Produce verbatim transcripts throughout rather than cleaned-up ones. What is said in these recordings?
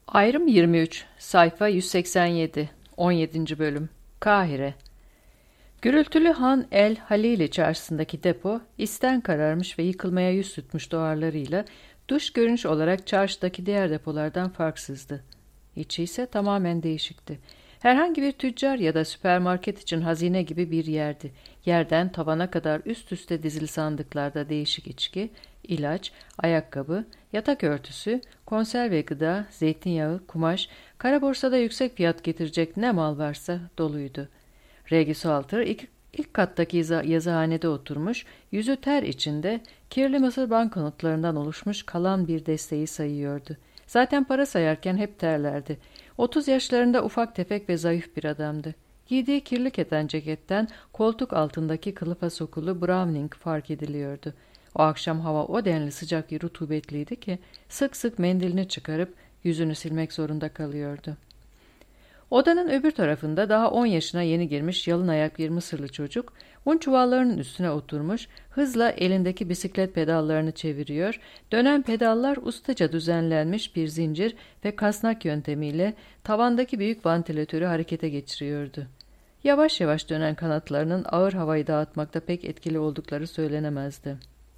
Ayrım yirmi üç, sayfa yüz seksen yedi, on yedinci bölüm. Kahire. Gürültülü Han el Halili çarşısındaki depo, isten kararmış ve yıkılmaya yüz tutmuş duvarlarıyla dış görünüş olarak çarşıdaki diğer depolardan farksızdı. İçi ise tamamen değişikti. Herhangi bir tüccar ya da süpermarket için hazine gibi bir yerdi. Yerden tavana kadar üst üste dizili sandıklarda değişik içki, ilaç, ayakkabı, yatak örtüsü, konserve gıda, zeytinyağı, kumaş, kara borsada yüksek fiyat getirecek ne mal varsa doluydu. Reggie Salter ilk, ilk kattaki yazıhanede oturmuş, yüzü ter içinde, kirli Mısır banknotlarından oluşmuş kalan bir desteği sayıyordu. Zaten para sayarken hep terlerdi. Otuz yaşlarında ufak tefek ve zayıf bir adamdı. Giydiği kirli keten ceketten koltuk altındaki kılıfa sokulu Browning fark ediliyordu. O akşam hava o denli sıcak ve rutubetliydi ki sık sık mendilini çıkarıp yüzünü silmek zorunda kalıyordu. Odanın öbür tarafında daha on yaşına yeni girmiş yalın ayak bir Mısırlı çocuk, un çuvallarının üstüne oturmuş, hızla elindeki bisiklet pedallarını çeviriyor, dönen pedallar ustaca düzenlenmiş bir zincir ve kasnak yöntemiyle tavandaki büyük vantilatörü harekete geçiriyordu. Yavaş yavaş dönen kanatlarının ağır havayı dağıtmakta pek etkili oldukları söylenemezdi.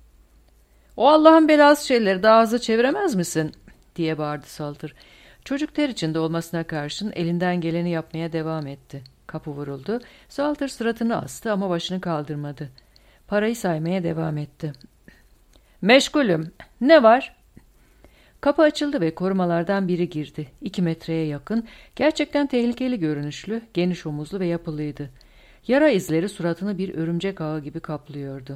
"O Allah'ın belası şeyleri daha hızlı çeviremez misin?" diye bağırdı Salter. Çocuk ter içinde olmasına karşın elinden geleni yapmaya devam etti. Kapı vuruldu. Salter suratını astı ama başını kaldırmadı. Parayı saymaya devam etti. "Meşgulüm. Ne var?" Kapı açıldı ve korumalardan biri girdi. İki metreye yakın, gerçekten tehlikeli görünüşlü, geniş omuzlu ve yapılıydı. Yara izleri suratını bir örümcek ağı gibi kaplıyordu.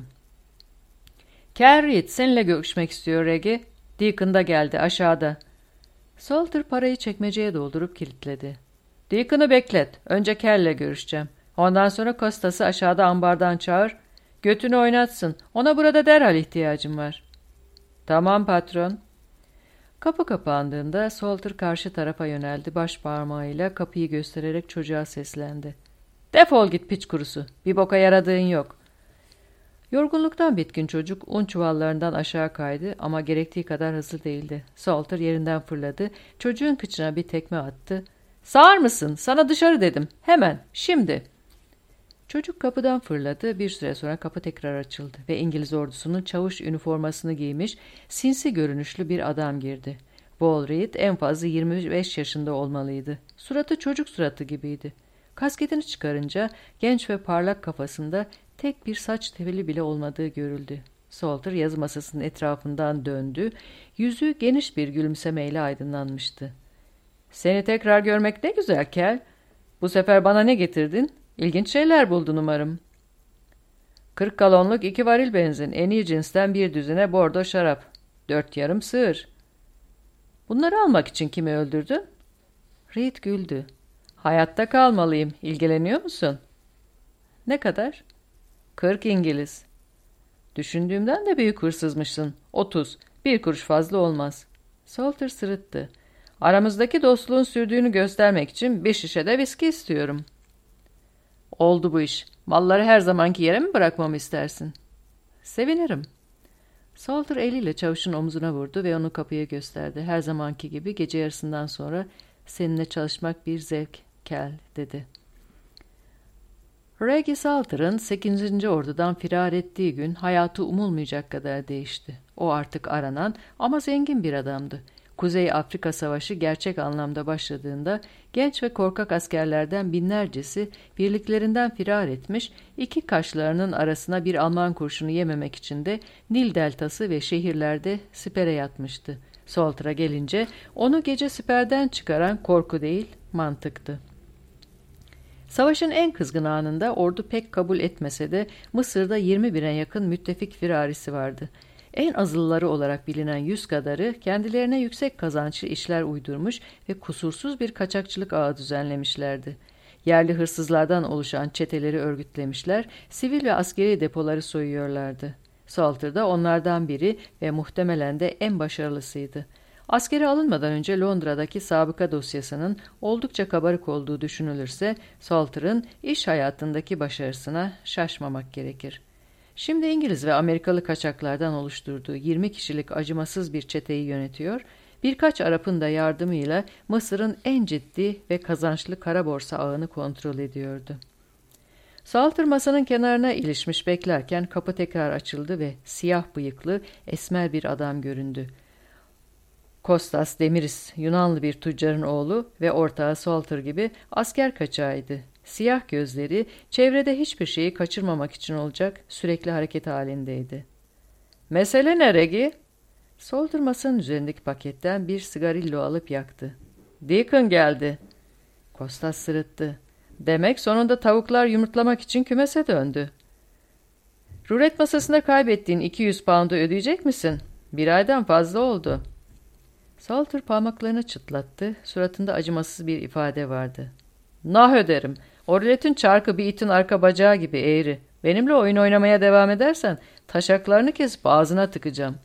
"Carrie, seninle görüşmek istiyor Reggie. Deacon da geldi, aşağıda." Salter parayı çekmeceye doldurup kilitledi. "Deacon'ı beklet. Önce Ker'le görüşeceğim. Ondan sonra Kostas'ı aşağıda ambardan çağır. Götünü oynatsın. Ona burada derhal ihtiyacım var." "Tamam patron." Kapı kapandığında Salter karşı tarafa yöneldi. Baş parmağıyla kapıyı göstererek çocuğa seslendi. "Defol git piç kurusu. Bir boka yaradığın yok." Yorgunluktan bitkin çocuk un çuvallarından aşağı kaydı ama gerektiği kadar hızlı değildi. Salter yerinden fırladı, çocuğun kıçına bir tekme attı. "Sağır mısın? Sana dışarı dedim. Hemen, şimdi." Çocuk kapıdan fırladı, bir süre sonra kapı tekrar açıldı ve İngiliz ordusunun çavuş üniformasını giymiş, sinsi görünüşlü bir adam girdi. Wall Reed en fazla yirmi beş yaşında olmalıydı. Suratı çocuk suratı gibiydi. Kasketini çıkarınca genç ve parlak kafasında tek bir saç teli bile olmadığı görüldü. Salter yazı masasının etrafından döndü. Yüzü geniş bir gülümsemeyle aydınlanmıştı. "Seni tekrar görmek ne güzel Kel. Bu sefer bana ne getirdin? İlginç şeyler buldun umarım." Kırk galonluk iki varil benzin, en iyi cinsten bir düzine bordo şarap, dört yarım sığır." "Bunları almak için kimi öldürdün?" Reed güldü. "Hayatta kalmalıyım. İlgileniyor musun?" "Ne kadar?" Kırk İngiliz." "Düşündüğümden de büyük hırsızmışsın. Otuz. Bir kuruş fazla olmaz." Salter sırıttı. "Aramızdaki dostluğun sürdüğünü göstermek için bir şişe de viski istiyorum." "Oldu bu iş. Malları her zamanki yere mi bırakmamı istersin?" "Sevinirim." Salter eliyle çavuşun omzuna vurdu ve onu kapıya gösterdi. "Her zamanki gibi gece yarısından sonra seninle çalışmak bir zevk Kel," dedi. Reggie Salter'ın sekizinci ordudan firar ettiği gün hayatı umulmayacak kadar değişti. O artık aranan ama zengin bir adamdı. Kuzey Afrika Savaşı gerçek anlamda başladığında genç ve korkak askerlerden binlercesi birliklerinden firar etmiş, iki kaşlarının arasına bir Alman kurşunu yememek için de Nil deltası ve şehirlerde sipere yatmıştı. Salter'a gelince onu gece siperden çıkaran korku değil, mantıktı. Savaşın en kızgın anında ordu pek kabul etmese de Mısır'da yirmi bine yakın müttefik firarisi vardı. En azılları olarak bilinen yüz kadarı kendilerine yüksek kazançlı işler uydurmuş ve kusursuz bir kaçakçılık ağı düzenlemişlerdi. Yerli hırsızlardan oluşan çeteleri örgütlemişler, sivil ve askeri depoları soyuyorlardı. Salter da onlardan biri ve muhtemelen de en başarılısıydı. Askere alınmadan önce Londra'daki sabıka dosyasının oldukça kabarık olduğu düşünülürse Salter'ın iş hayatındaki başarısına şaşmamak gerekir. Şimdi İngiliz ve Amerikalı kaçaklardan oluşturduğu yirmi kişilik acımasız bir çeteyi yönetiyor, birkaç Arap'ın da yardımıyla Mısır'ın en ciddi ve kazançlı kara borsa ağını kontrol ediyordu. Salter masanın kenarına ilişmiş beklerken kapı tekrar açıldı ve siyah bıyıklı, esmer bir adam göründü. Kostas Demiris, Yunanlı bir tüccarın oğlu ve ortağı Salter gibi asker kaçağıydı. Siyah gözleri, çevrede hiçbir şeyi kaçırmamak için olacak sürekli hareket halindeydi. ''Mesele ne Regi?'' Salter masanın üzerindeki paketten bir sigarillo alıp yaktı. ''Deacon geldi.'' Kostas sırıttı. ''Demek sonunda tavuklar yumurtlamak için kümese döndü.'' ''Rulet masasında kaybettiğin iki yüz pound'u ödeyecek misin? Bir aydan fazla oldu.'' Salter parmaklarını çıtlattı. Suratında acımasız bir ifade vardı. ''Nah öderim. O ruletin çarkı bir itin arka bacağı gibi eğri. Benimle oyun oynamaya devam edersen taşaklarını kesip ağzına tıkacağım.''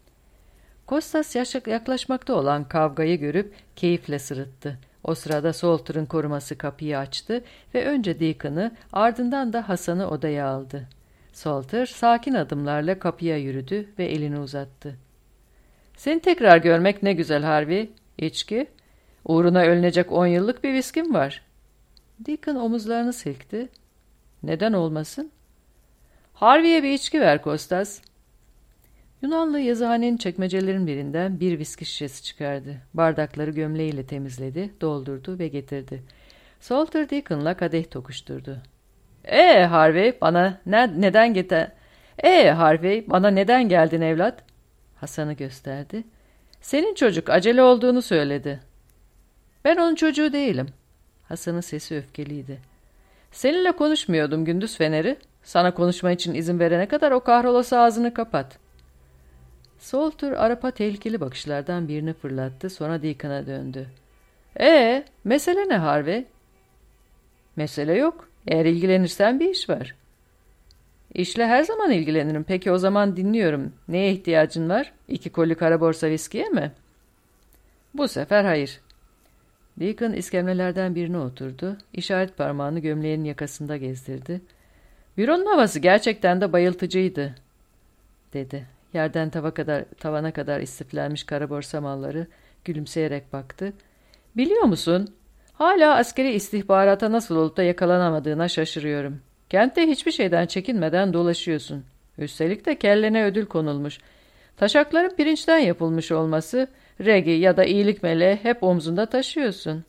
Kostas yaklaşmakta olan kavgayı görüp keyifle sırıttı. O sırada Salter'ın koruması kapıyı açtı ve önce Deacon'ı ardından da Hasan'ı odaya aldı. Salter sakin adımlarla kapıya yürüdü ve elini uzattı. ''Seni tekrar görmek ne güzel Harvey. İçki? Uğruna ölünecek on yıllık bir viskim var.'' Deacon omuzlarını silkti. ''Neden olmasın?'' ''Harvey'e bir içki ver Kostas.'' Yunanlı yazıhanenin çekmecelerin birinden bir viski şişesi çıkardı. Bardakları gömleğiyle temizledi, doldurdu ve getirdi. Salter Deacon'la kadeh tokuşturdu. ''Ee Harvey, bana ne, neden gete? Ee Harvey, bana neden geldin evlat?'' Hasan'ı gösterdi. ''Senin çocuk acele olduğunu söyledi.'' ''Ben onun çocuğu değilim.'' Hasan'ın sesi öfkeliydi. ''Seninle konuşmuyordum gündüz feneri. Sana konuşma için izin verene kadar o kahrolası ağzını kapat.'' Salter Arap'a tehlikeli bakışlardan birini fırlattı, sonra Deacon'a döndü. ''Ee, mesele ne Harvey?'' ''Mesele yok. Eğer ilgilenirsen bir iş var.'' ''İşle her zaman ilgilenirim. Peki o zaman dinliyorum. Neye ihtiyacın var? İki koli kara borsa viskiye mi?'' ''Bu sefer hayır.'' Deacon iskemlelerden birine oturdu. İşaret parmağını gömleğinin yakasında gezdirdi. ''Büronun havası gerçekten de bayıltıcıydı.'' dedi. Yerden tava kadar, tavana kadar istiflenmiş kara borsa malları gülümseyerek baktı. ''Biliyor musun? Hala askeri istihbarata nasıl olup da yakalanamadığına şaşırıyorum. Kentte hiçbir şeyden çekinmeden dolaşıyorsun. Üstelik de kellene ödül konulmuş. Taşakların pirinçten yapılmış olması, regi ya da iyilik meleği hep omzunda taşıyorsun.''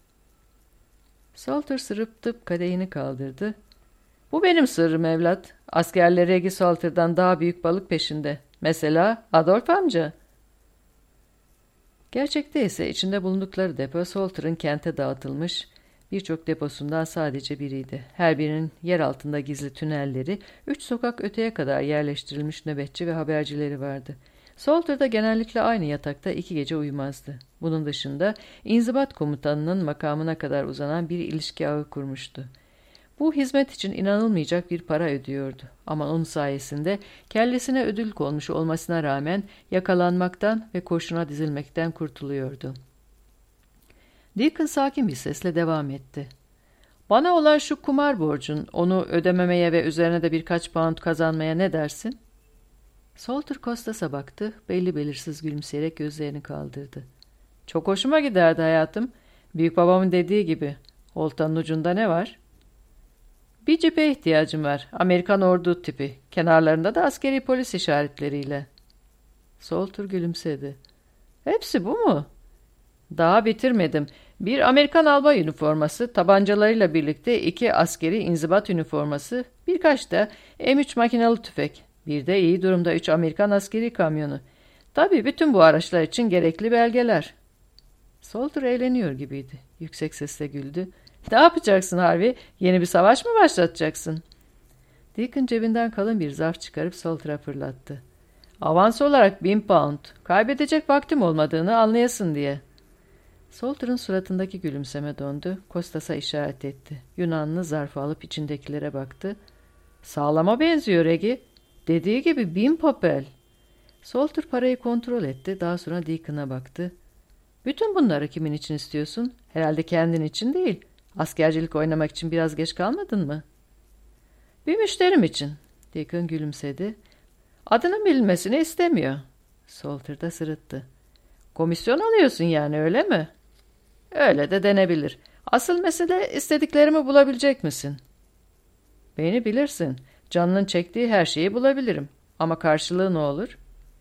Salter sırıtıp kadehini kaldırdı. ''Bu benim sırrım evlat. Askerler Regi Salter'dan daha büyük balık peşinde. Mesela Adolf amca.'' Gerçekte ise içinde bulundukları depo Salter'ın kente dağıtılmış birçok deposundan sadece biriydi. Her birinin yer altında gizli tünelleri, üç sokak öteye kadar yerleştirilmiş nöbetçi ve habercileri vardı. Salter da genellikle aynı yatakta iki gece uyumazdı. Bunun dışında inzibat komutanının makamına kadar uzanan bir ilişki ağı kurmuştu. Bu hizmet için inanılmayacak bir para ödüyordu. Ama onun sayesinde kellesine ödül konmuş olmasına rağmen yakalanmaktan ve kurşuna dizilmekten kurtuluyordu. Deacon sakin bir sesle devam etti. ''Bana olan şu kumar borcun, onu ödememeye ve üzerine de birkaç pound kazanmaya ne dersin?'' Salter Kostas'a baktı, belli belirsiz gülümseyerek gözlerini kaldırdı. ''Çok hoşuma giderdi hayatım. Büyük babamın dediği gibi. Oltanın ucunda ne var?'' ''Bir cipe ihtiyacım var. Amerikan ordu tipi. Kenarlarında da askeri polis işaretleriyle.'' Salter gülümsedi. ''Hepsi bu mu?'' ''Daha bitirmedim. Bir Amerikan albay üniforması, tabancalarıyla birlikte iki askeri inzibat üniforması, birkaç da M üç makinalı tüfek, bir de iyi durumda üç Amerikan askeri kamyonu. Tabii bütün bu araçlar için gerekli belgeler.'' Salter eğleniyor gibiydi. Yüksek sesle güldü. ''Ne yapacaksın Harvey? Yeni bir savaş mı başlatacaksın?'' Deacon cebinden kalın bir zarf çıkarıp Salter'a fırlattı. ''Avans olarak bin pound. Kaybedecek vaktim olmadığını anlayasın diye.'' Salter'ın suratındaki gülümseme dondu. Kostas'a işaret etti. Yunanlı zarfı alıp içindekilere baktı. ''Sağlama benziyor Regi. Dediği gibi bin papel.'' Salter parayı kontrol etti. Daha sonra Deacon'a baktı. ''Bütün bunları kimin için istiyorsun? Herhalde kendin için değil. Askercilik oynamak için biraz geç kalmadın mı?'' ''Bir müşterim için.'' Deacon gülümsedi. ''Adının bilinmesini istemiyor.'' Salter da sırıttı. Komisyon alıyorsun yani, öyle mi? Öyle de denebilir. Asıl mesele istediklerimi bulabilecek misin? Beni bilirsin. Canının çektiği her şeyi bulabilirim. Ama karşılığı ne olur?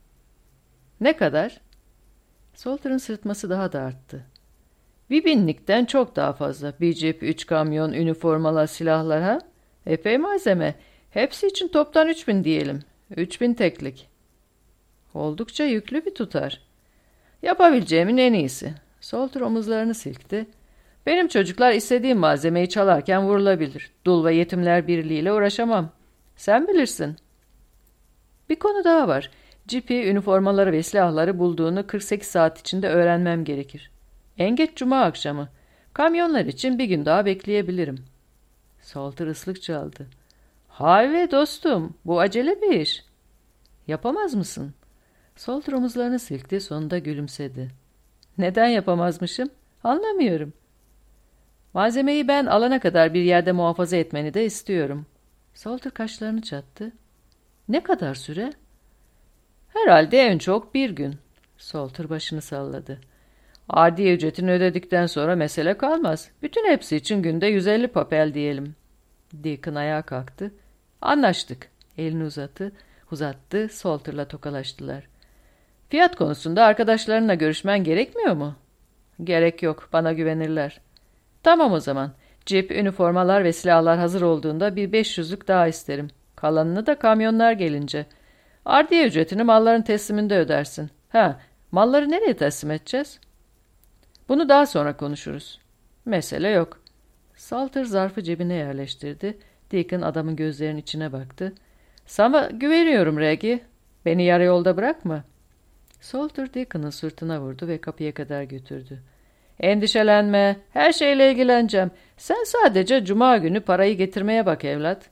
Ne kadar? Salter'ın sırıtması daha da arttı. Bir binlikten çok daha fazla. Bir cip, üç kamyon, üniformalar, silahlar ha? Epey malzeme. Hepsi için toptan üç bin diyelim. Üç bin teklik. Oldukça yüklü bir tutar. Yapabileceğimin en iyisi. Salter omuzlarını silkti. Benim çocuklar istediğim malzemeyi çalarken vurulabilir. Dul ve yetimler birliğiyle uğraşamam. Sen bilirsin. Bir konu daha var. Cipi, üniformaları ve silahları bulduğunu kırk sekiz saat içinde öğrenmem gerekir. En geç cuma akşamı. Kamyonlar için bir gün daha bekleyebilirim. Salter ıslık çaldı. Harvey dostum, bu acele bir iş. Yapamaz mısın? Salter omuzlarını silkti, sonunda gülümsedi. Neden yapamazmışım? Anlamıyorum. Malzemeyi ben alana kadar bir yerde muhafaza etmeni de istiyorum. Salter kaşlarını çattı. Ne kadar süre? Herhalde en çok bir gün. Salter başını salladı. Adi ücretini ödedikten sonra mesele kalmaz. Bütün hepsi için günde yüz elli papel diyelim. Deacon ayağa kalktı. Anlaştık. Elini uzattı. Uzattı. Salter'la tokalaştılar. Fiyat konusunda arkadaşlarınla görüşmen gerekmiyor mu? Gerek yok. Bana güvenirler. Tamam o zaman. Cip, üniformalar ve silahlar hazır olduğunda bir beş yüzlük daha isterim. Kalanını da kamyonlar gelince. Ardiye ücretini malların tesliminde ödersin. Ha, malları nereye teslim edeceğiz? Bunu daha sonra konuşuruz. Mesele yok. Salter zarfı cebine yerleştirdi. Deacon adamın gözlerinin içine baktı. Sana güveniyorum Reggie. Beni yarı yolda bırakma. Salter Deacon'ın sırtına vurdu ve kapıya kadar götürdü. Endişelenme. Her şeyle ilgileneceğim. Sen sadece cuma günü parayı getirmeye bak evlat.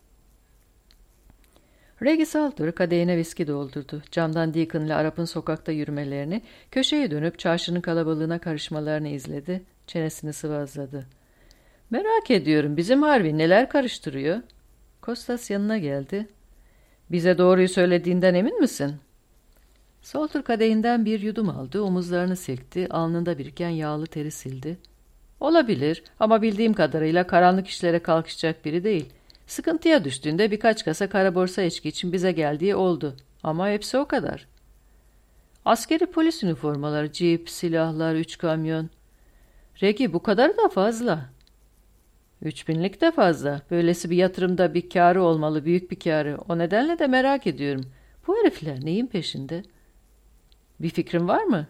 Reggie Salter kadehine viski doldurdu. Camdan Deacon ile Arap'ın sokakta yürümelerini, köşeye dönüp çarşının kalabalığına karışmalarını izledi. Çenesini sıvazladı. Merak ediyorum, bizim Harvey neler karıştırıyor? Kostas yanına geldi. Bize doğruyu söylediğinden emin misin? Salter kadehinden bir yudum aldı, omuzlarını silkti, alnında biriken yağlı teri sildi. Olabilir ama bildiğim kadarıyla karanlık işlere kalkışacak biri değil. Sıkıntıya düştüğünde birkaç kasa kara borsa içki için bize geldiği oldu. Ama hepsi o kadar. Askeri polis üniformaları, cip, silahlar, üç kamyon. Reggie, bu kadar da fazla. Üç binlik de fazla. Böylesi bir yatırımda bir kârı olmalı, büyük bir kârı. O nedenle de merak ediyorum. Bu herifler neyin peşinde? Bir fikrin var mı?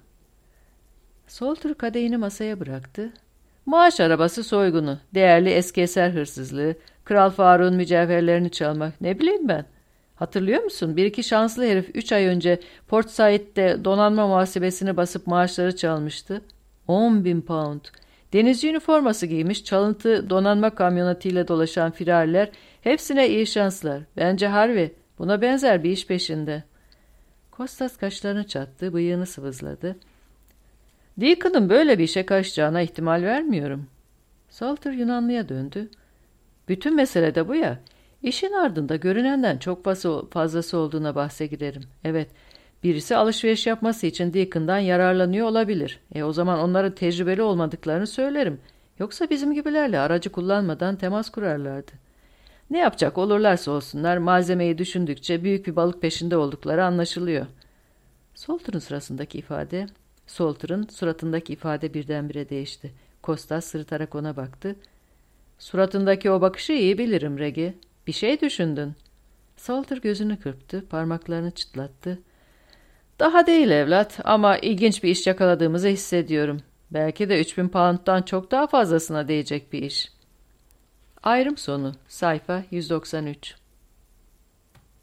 Salter kadehini masaya bıraktı. Maaş arabası soygunu, değerli eski eser hırsızlığı, Kral Faruk'un mücevherlerini çalmak, ne bileyim ben. Hatırlıyor musun? Bir iki şanslı herif üç ay önce Port Said'de donanma muhasebesini basıp maaşları çalmıştı. On bin pound. Denizci üniforması giymiş, çalıntı donanma kamyonetiyle dolaşan firariler, hepsine iyi şanslar. Bence Harvey buna benzer bir iş peşinde. Kostas kaşlarını çattı, bıyığını sıvızladı. Deacon'ın böyle bir işe karışacağına ihtimal vermiyorum. Salter Yunanlı'ya döndü. Bütün mesele de bu ya. İşin ardında görünenden çok fazlası olduğuna bahse girerim. Evet, birisi alışveriş yapması için Deacon'dan yararlanıyor olabilir. E o zaman onların tecrübeli olmadıklarını söylerim. Yoksa bizim gibilerle aracı kullanmadan temas kurarlardı. Ne yapacak olurlarsa olsunlar, malzemeyi düşündükçe büyük bir balık peşinde oldukları anlaşılıyor. Salter'ın sırasındaki ifade, Salter'ın suratındaki ifade birdenbire değişti. Kostas sırıtarak ona baktı. Suratındaki o bakışı iyi bilirim Reggie. Bir şey düşündün. Salter gözünü kırptı, parmaklarını çıtlattı. Daha değil evlat ama ilginç bir iş yakaladığımızı hissediyorum. Belki de üç bin pound'dan çok daha fazlasına değecek bir iş. Ayrım sonu. Sayfa yüz doksan üç.